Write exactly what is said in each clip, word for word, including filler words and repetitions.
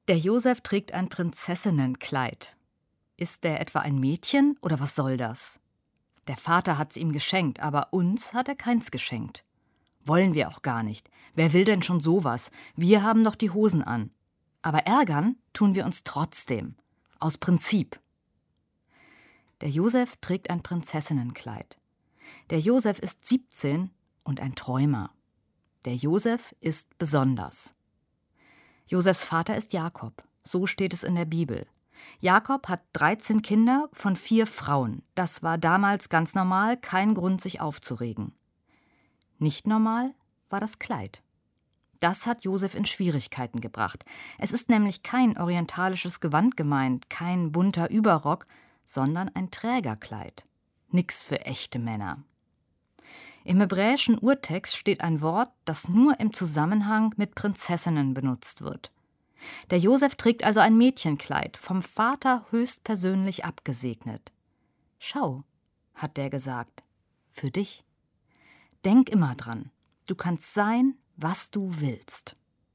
Der Josef trägt ein Prinzessinnenkleid. Ist der etwa ein Mädchen oder was soll das? Der Vater hat's ihm geschenkt, aber uns hat er keins geschenkt. Wollen wir auch gar nicht. Wer will denn schon sowas? Wir haben doch die Hosen an. Aber ärgern tun wir uns trotzdem. Aus Prinzip. Der Josef trägt ein Prinzessinnenkleid. Der Josef ist siebzehn und ein Träumer. Der Josef ist besonders. Josefs Vater ist Jakob. So steht es in der Bibel. Jakob hat dreizehn Kinder von vier Frauen. Das war damals ganz normal, kein Grund, sich aufzuregen. Nicht normal war das Kleid. Das hat Josef in Schwierigkeiten gebracht. Es ist nämlich kein orientalisches Gewand gemeint, kein bunter Überrock, sondern ein Trägerkleid. Nix für echte Männer. Im hebräischen Urtext steht ein Wort, das nur im Zusammenhang mit Prinzessinnen benutzt wird. Der Josef trägt also ein Mädchenkleid, vom Vater höchstpersönlich abgesegnet. Schau, hat der gesagt, für dich. Denk immer dran, du kannst sein, was du willst.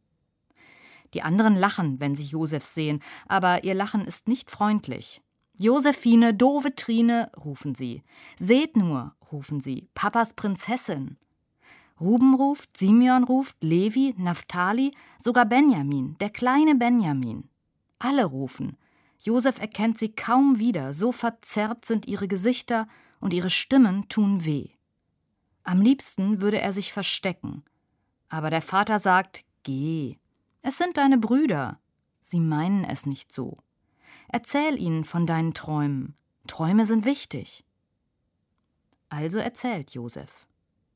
Die anderen lachen, wenn sie Josef sehen, aber ihr Lachen ist nicht freundlich. »Josephine, doofe Trine«, rufen sie. »Seht nur«, rufen sie, »Papas Prinzessin«. Ruben ruft, Simeon ruft, Levi, Naphtali, sogar Benjamin, der kleine Benjamin. Alle rufen. Josef erkennt sie kaum wieder, so verzerrt sind ihre Gesichter und ihre Stimmen tun weh. Am liebsten würde er sich verstecken. Aber der Vater sagt, geh, es sind deine Brüder. Sie meinen es nicht so. Erzähl ihnen von deinen Träumen. Träume sind wichtig. Also erzählt Josef.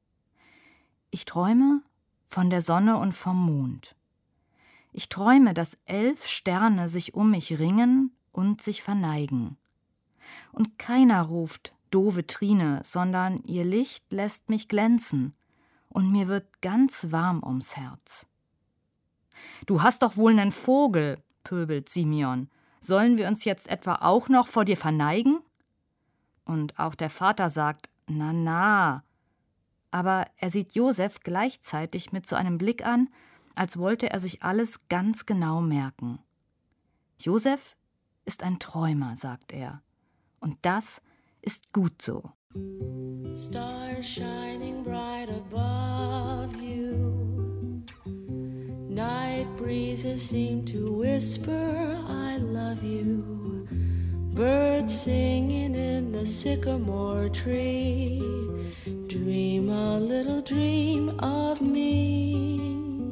Ich träume von der Sonne und vom Mond. Ich träume, dass elf Sterne sich um mich ringen und sich verneigen. Und keiner ruft, doofe Trine, sondern ihr Licht lässt mich glänzen und mir wird ganz warm ums Herz. Du hast doch wohl nen Vogel, pöbelt Simeon. Sollen wir uns jetzt etwa auch noch vor dir verneigen? Und auch der Vater sagt, na, na. Aber er sieht Josef gleichzeitig mit so einem Blick an, als wollte er sich alles ganz genau merken. Josef ist ein Träumer, sagt er. Und das ist gut so. Stars shining bright above you. Night breezes seem to whisper, I love you. Birds singing in the sycamore tree. Dream a little dream of me.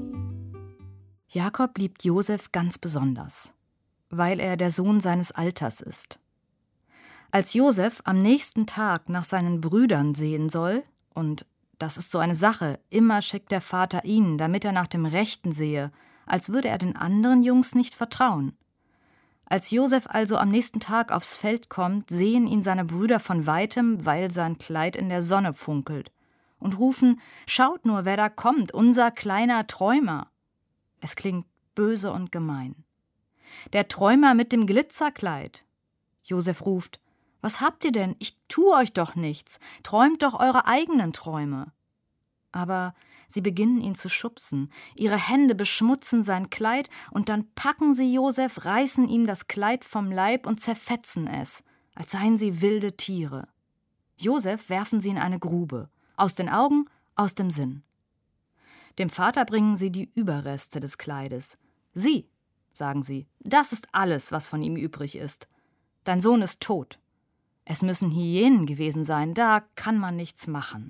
Jakob liebt Josef ganz besonders, weil er der Sohn seines Alters ist. Als Josef am nächsten Tag nach seinen Brüdern sehen soll, und das ist so eine Sache, immer schickt der Vater ihn, damit er nach dem Rechten sehe, als würde er den anderen Jungs nicht vertrauen. Als Josef also am nächsten Tag aufs Feld kommt, sehen ihn seine Brüder von weitem, weil sein Kleid in der Sonne funkelt, und rufen, »Schaut nur, wer da kommt, unser kleiner Träumer!« Es klingt böse und gemein. »Der Träumer mit dem Glitzerkleid!« Josef ruft, »Was habt ihr denn? Ich tu euch doch nichts. Träumt doch eure eigenen Träume.« Aber sie beginnen ihn zu schubsen. Ihre Hände beschmutzen sein Kleid und dann packen sie Josef, reißen ihm das Kleid vom Leib und zerfetzen es, als seien sie wilde Tiere. Josef werfen sie in eine Grube. Aus den Augen, aus dem Sinn. Dem Vater bringen sie die Überreste des Kleides. »Sieh«, sagen sie, »das ist alles, was von ihm übrig ist. Dein Sohn ist tot. Es müssen Hyänen gewesen sein, da kann man nichts machen.«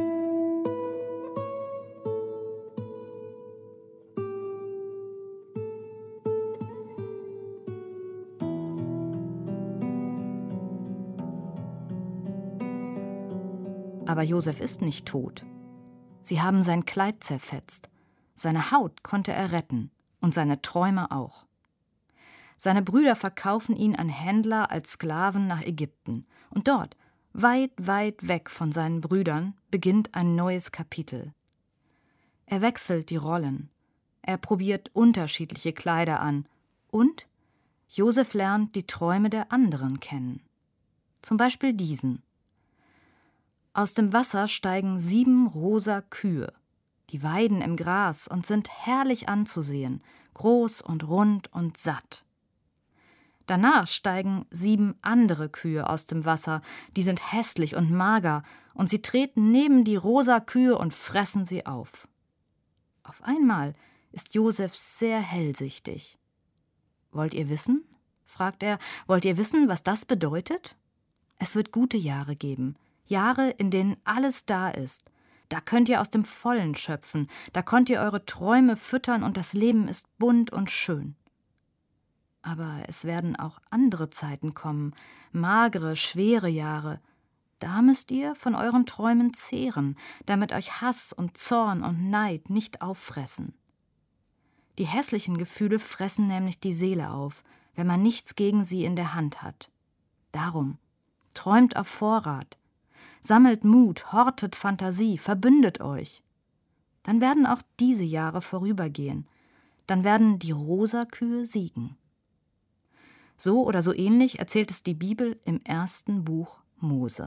Aber Josef ist nicht tot. Sie haben sein Kleid zerfetzt. Seine Haut konnte er retten und seine Träume auch. Seine Brüder verkaufen ihn an Händler als Sklaven nach Ägypten. Und dort, weit, weit weg von seinen Brüdern, beginnt ein neues Kapitel. Er wechselt die Rollen. Er probiert unterschiedliche Kleider an. Und Josef lernt die Träume der anderen kennen. Zum Beispiel diesen. Aus dem Wasser steigen sieben rosa Kühe. Die weiden im Gras und sind herrlich anzusehen, groß und rund und satt. Danach steigen sieben andere Kühe aus dem Wasser, die sind hässlich und mager, und sie treten neben die rosa Kühe und fressen sie auf. Auf einmal ist Josef sehr hellsichtig. »Wollt ihr wissen?« fragt er, »wollt ihr wissen, was das bedeutet? Es wird gute Jahre geben, Jahre, in denen alles da ist. Da könnt ihr aus dem Vollen schöpfen, da könnt ihr eure Träume füttern und das Leben ist bunt und schön. Aber es werden auch andere Zeiten kommen, magere, schwere Jahre. Da müsst ihr von euren Träumen zehren, damit euch Hass und Zorn und Neid nicht auffressen. Die hässlichen Gefühle fressen nämlich die Seele auf, wenn man nichts gegen sie in der Hand hat. Darum, träumt auf Vorrat, sammelt Mut, hortet Fantasie, verbündet euch. Dann werden auch diese Jahre vorübergehen, dann werden die Rosakühe siegen. So oder so ähnlich erzählt es die Bibel im ersten Buch Mose.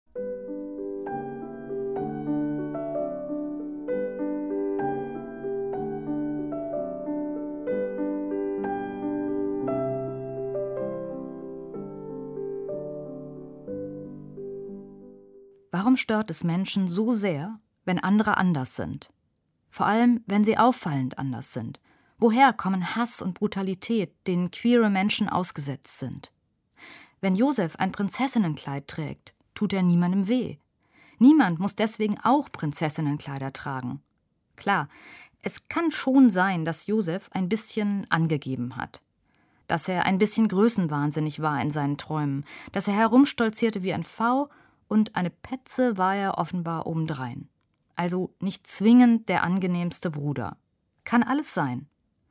Warum stört es Menschen so sehr, wenn andere anders sind? Vor allem, wenn sie auffallend anders sind. Woher kommen Hass und Brutalität, denen queere Menschen ausgesetzt sind? Wenn Josef ein Prinzessinnenkleid trägt, tut er niemandem weh. Niemand muss deswegen auch Prinzessinnenkleider tragen. Klar, es kann schon sein, dass Josef ein bisschen angegeben hat. Dass er ein bisschen größenwahnsinnig war in seinen Träumen, dass er herumstolzierte wie ein V und eine Petze war er offenbar obendrein. Also nicht zwingend der angenehmste Bruder. Kann alles sein.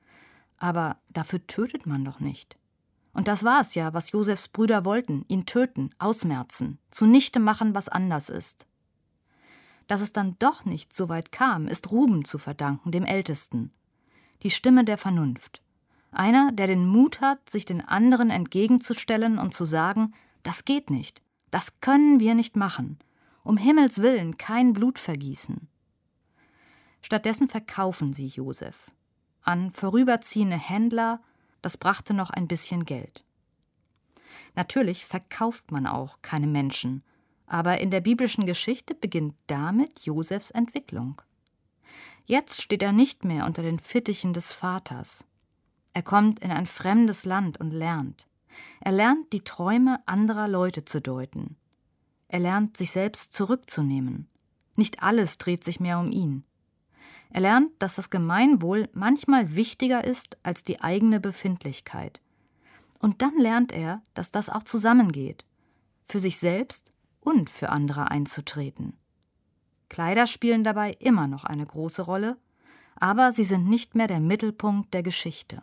Aber dafür tötet man doch nicht. Und das war es ja, was Josefs Brüder wollten, ihn töten, ausmerzen, zunichte machen, was anders ist. Dass es dann doch nicht so weit kam, ist Ruben zu verdanken, dem Ältesten. Die Stimme der Vernunft. Einer, der den Mut hat, sich den anderen entgegenzustellen und zu sagen, das geht nicht, das können wir nicht machen, um Himmels Willen kein Blut vergießen. Stattdessen verkaufen sie Josef an vorüberziehende Händler, das brachte noch ein bisschen Geld. Natürlich verkauft man auch keine Menschen, aber in der biblischen Geschichte beginnt damit Josefs Entwicklung. Jetzt steht er nicht mehr unter den Fittichen des Vaters. Er kommt in ein fremdes Land und lernt. Er lernt, die Träume anderer Leute zu deuten. Er lernt, sich selbst zurückzunehmen. Nicht alles dreht sich mehr um ihn. Er lernt, dass das Gemeinwohl manchmal wichtiger ist als die eigene Befindlichkeit. Und dann lernt er, dass das auch zusammengeht, für sich selbst und für andere einzutreten. Kleider spielen dabei immer noch eine große Rolle, aber sie sind nicht mehr der Mittelpunkt der Geschichte.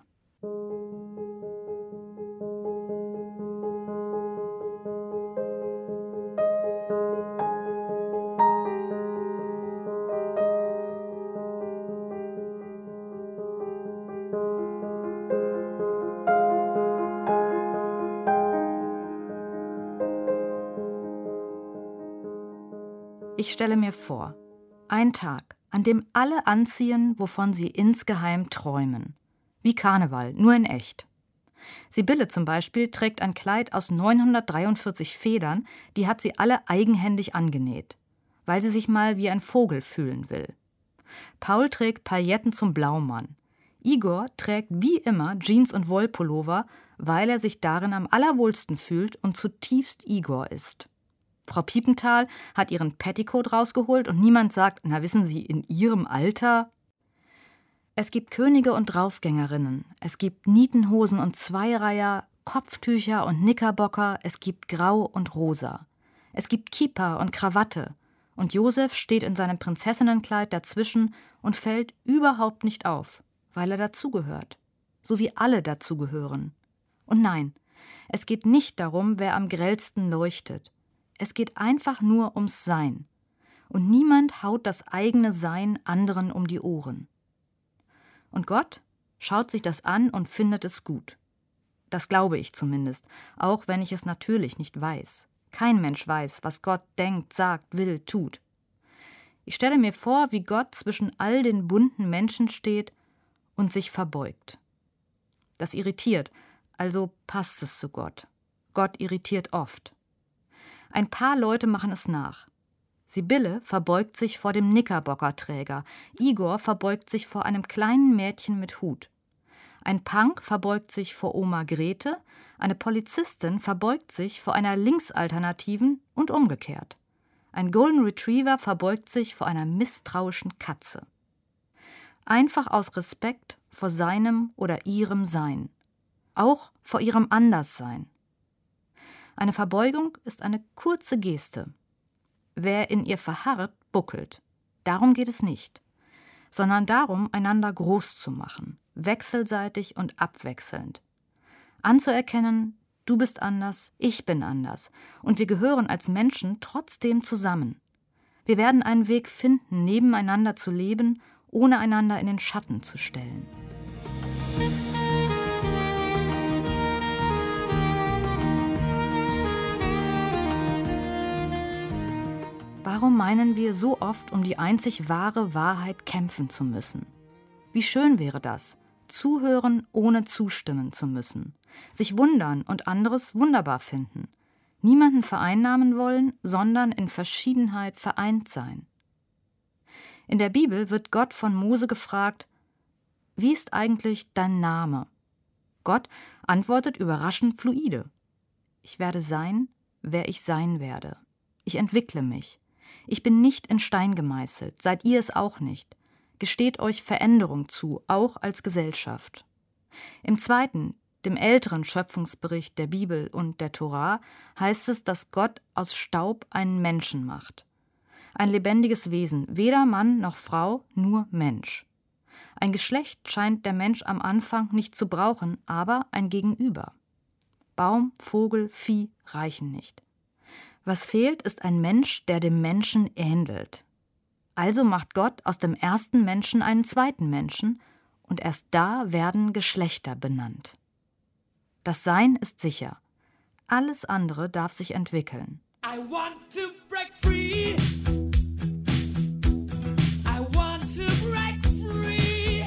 Ich stelle mir vor, ein Tag, an dem alle anziehen, wovon sie insgeheim träumen. Wie Karneval, nur in echt. Sibylle zum Beispiel trägt ein Kleid aus neunhundertdreiundvierzig Federn, die hat sie alle eigenhändig angenäht, weil sie sich mal wie ein Vogel fühlen will. Paul trägt Pailletten zum Blaumann. Igor trägt wie immer Jeans und Wollpullover, weil er sich darin am allerwohlsten fühlt und zutiefst Igor ist. Frau Piepenthal hat ihren Petticoat rausgeholt und niemand sagt, na wissen Sie, in ihrem Alter? Es gibt Könige und Draufgängerinnen, es gibt Nietenhosen und Zweireiher, Kopftücher und Knickerbocker, es gibt Grau und Rosa. Es gibt Kippa und Krawatte und Josef steht in seinem Prinzessinnenkleid dazwischen und fällt überhaupt nicht auf, weil er dazugehört, so wie alle dazugehören. Und nein, es geht nicht darum, wer am grellsten leuchtet. Es geht einfach nur ums Sein. Und niemand haut das eigene Sein anderen um die Ohren. Und Gott schaut sich das an und findet es gut. Das glaube ich zumindest, auch wenn ich es natürlich nicht weiß. Kein Mensch weiß, was Gott denkt, sagt, will, tut. Ich stelle mir vor, wie Gott zwischen all den bunten Menschen steht und sich verbeugt. Das irritiert, also passt es zu Gott. Gott irritiert oft. Ein paar Leute machen es nach. Sibylle verbeugt sich vor dem Knickerbockerträger, Igor verbeugt sich vor einem kleinen Mädchen mit Hut. Ein Punk verbeugt sich vor Oma Grete, eine Polizistin verbeugt sich vor einer Linksalternativen und umgekehrt. Ein Golden Retriever verbeugt sich vor einer misstrauischen Katze. Einfach aus Respekt vor seinem oder ihrem Sein. Auch vor ihrem Anderssein. Eine Verbeugung ist eine kurze Geste. Wer in ihr verharrt, buckelt. Darum geht es nicht. Sondern darum, einander groß zu machen. Wechselseitig und abwechselnd. Anzuerkennen, du bist anders, ich bin anders. Und wir gehören als Menschen trotzdem zusammen. Wir werden einen Weg finden, nebeneinander zu leben, ohne einander in den Schatten zu stellen. Warum meinen wir so oft, um die einzig wahre Wahrheit kämpfen zu müssen? Wie schön wäre das, zuhören, ohne zustimmen zu müssen, sich wundern und anderes wunderbar finden, niemanden vereinnahmen wollen, sondern in Verschiedenheit vereint sein. In der Bibel wird Gott von Mose gefragt, wie ist eigentlich dein Name? Gott antwortet überraschend fluide. Ich werde sein, wer ich sein werde. Ich entwickle mich. Ich bin nicht in Stein gemeißelt, seid ihr es auch nicht. Gesteht euch Veränderung zu, auch als Gesellschaft. Im zweiten, dem älteren Schöpfungsbericht der Bibel und der Tora, heißt es, dass Gott aus Staub einen Menschen macht. Ein lebendiges Wesen, weder Mann noch Frau, nur Mensch. Ein Geschlecht scheint der Mensch am Anfang nicht zu brauchen, aber ein Gegenüber. Baum, Vogel, Vieh reichen nicht. Was fehlt, ist ein Mensch, der dem Menschen ähnelt. Also macht Gott aus dem ersten Menschen einen zweiten Menschen und erst da werden Geschlechter benannt. Das Sein ist sicher. Alles andere darf sich entwickeln. I want to break free. I want to break free.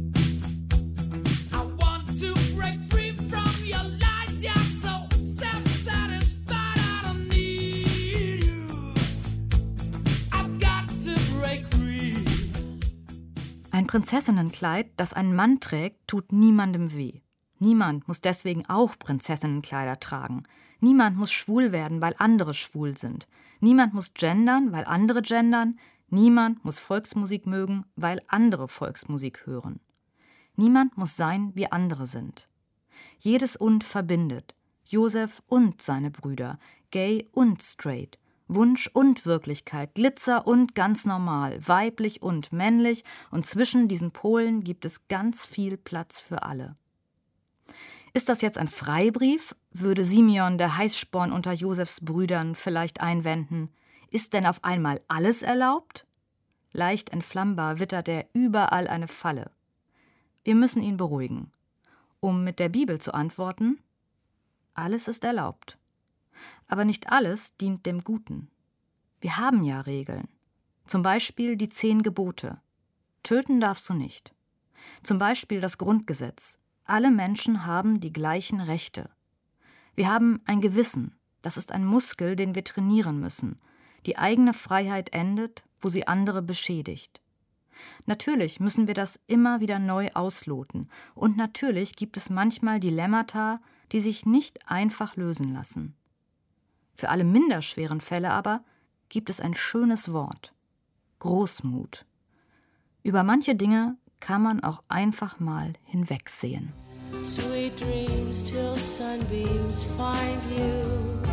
I want to break free from your lies. You're so self-satisfied. I don't need you. I've got to break free. Ein Prinzessinnenkleid, das ein Mann trägt, tut niemandem weh. Niemand muss deswegen auch Prinzessinnenkleider tragen. Niemand muss schwul werden, weil andere schwul sind. Niemand muss gendern, weil andere gendern. Niemand muss Volksmusik mögen, weil andere Volksmusik hören. Niemand muss sein, wie andere sind. Jedes Und verbindet. Josef und seine Brüder, gay und straight, Wunsch und Wirklichkeit, Glitzer und ganz normal, weiblich und männlich, und zwischen diesen Polen gibt es ganz viel Platz für alle. Ist das jetzt ein Freibrief, würde Simeon, der Heißsporn unter Josefs Brüdern, vielleicht einwenden. Ist denn auf einmal alles erlaubt? Leicht entflammbar wittert er überall eine Falle. Wir müssen ihn beruhigen. Um mit der Bibel zu antworten, alles ist erlaubt. Aber nicht alles dient dem Guten. Wir haben ja Regeln. Zum Beispiel die zehn Gebote. Töten darfst du nicht. Zum Beispiel das Grundgesetz. Alle Menschen haben die gleichen Rechte. Wir haben ein Gewissen, das ist ein Muskel, den wir trainieren müssen. Die eigene Freiheit endet, wo sie andere beschädigt. Natürlich müssen wir das immer wieder neu ausloten. Und natürlich gibt es manchmal Dilemmata, die sich nicht einfach lösen lassen. Für alle minderschweren Fälle aber gibt es ein schönes Wort: Großmut. Über manche Dinge kann man auch einfach mal hinwegsehen. Sweet dreams till sunbeams find you.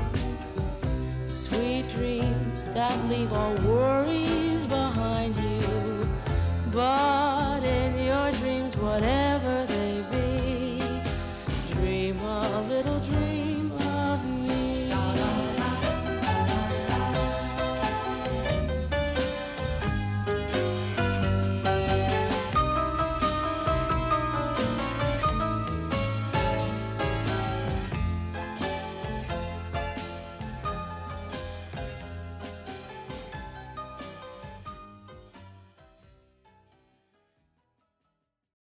Sweet dreams that leave all worries behind you. But in your dreams, whatever